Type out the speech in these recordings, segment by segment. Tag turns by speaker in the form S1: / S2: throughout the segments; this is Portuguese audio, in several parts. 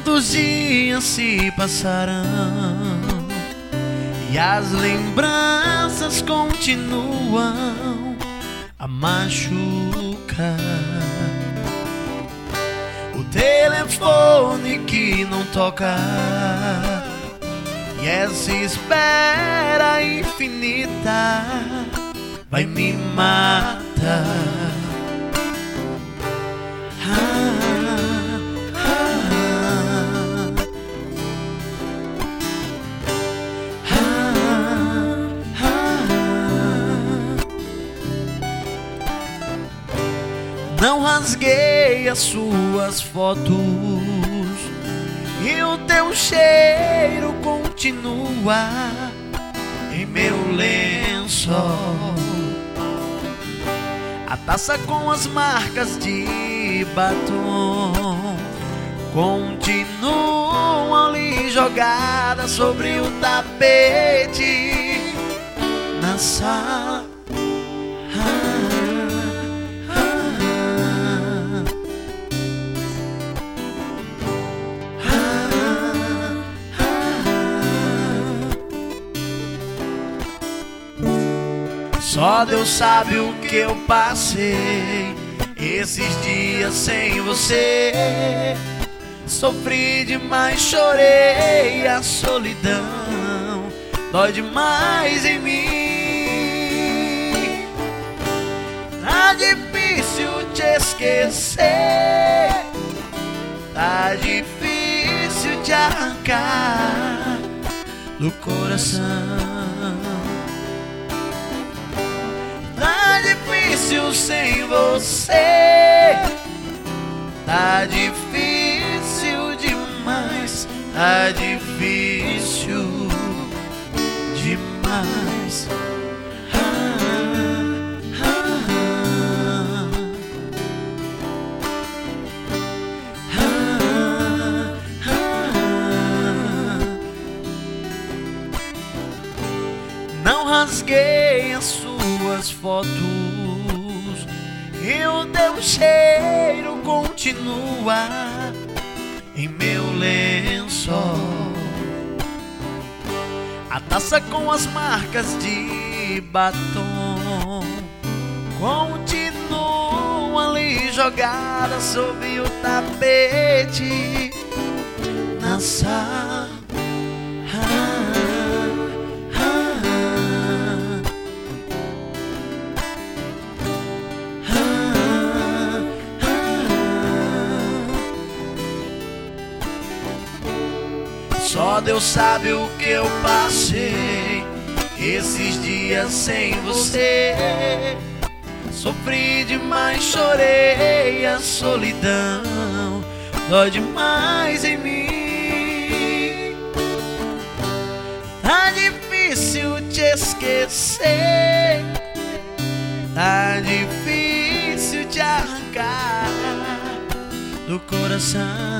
S1: Quantos dias se passarão e as lembranças continuam a machucar. O telefone que não toca e essa espera infinita vai me matar. Não rasguei as suas fotos e o teu cheiro continua em meu lençol. A taça com as marcas de batom continuam ali jogadas sobre o tapete na sala. Só Deus sabe o que eu passei esses dias sem você. Sofri demais, chorei, a solidão dói demais em mim. Tá difícil te esquecer, tá difícil te arrancar do coração. Tá difícil sem você, tá difícil demais, tá difícil demais. Não rasguei as suas fotos e o teu cheiro continua em meu lençol. A taça com as marcas de batom continua ali jogada sob o tapete na sala. Só Deus sabe o que eu passei esses dias sem você. Sofri demais, chorei, a solidão dói demais em mim. Tá difícil te esquecer, tá difícil te arrancar do coração.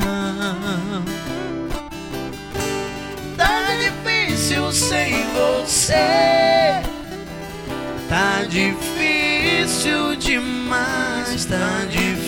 S1: Tá difícil sem você, tá difícil demais, tá difícil